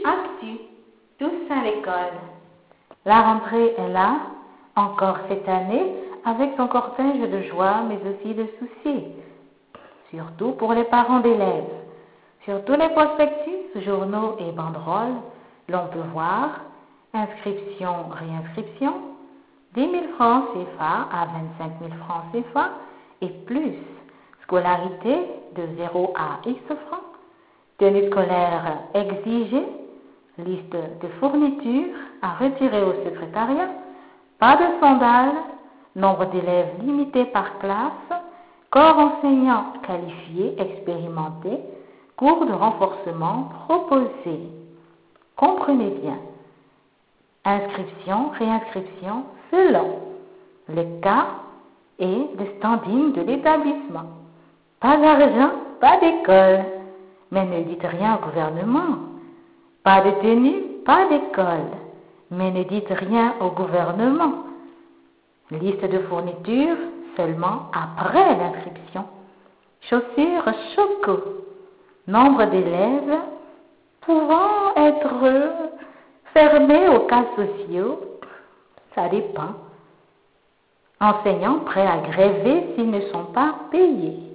Actu, tous à l'école. La rentrée est là, encore cette année, avec son cortège de joie, mais aussi de soucis, surtout pour les parents d'élèves. Sur tous les prospectus, journaux et banderoles, l'on peut voir inscription, réinscription, 10 000 francs CFA à 25 000 francs CFA et plus, scolarité de 0 à X francs, tenue scolaire exigée, liste de fournitures à retirer au secrétariat, pas de sandales, nombre d'élèves limité par classe, corps enseignant qualifié, expérimenté, cours de renforcement proposés. Comprenez bien. Inscription, réinscription, selon le cas et le standing de l'établissement. Pas d'argent, pas d'école. Mais ne dites rien au gouvernement. Pas de tenue, pas d'école. Mais ne dites rien au gouvernement. Liste de fournitures seulement après l'inscription. Chaussures choco. Nombre d'élèves pouvant être fermés aux cas sociaux. Ça dépend. Enseignants prêts à gréver s'ils ne sont pas payés.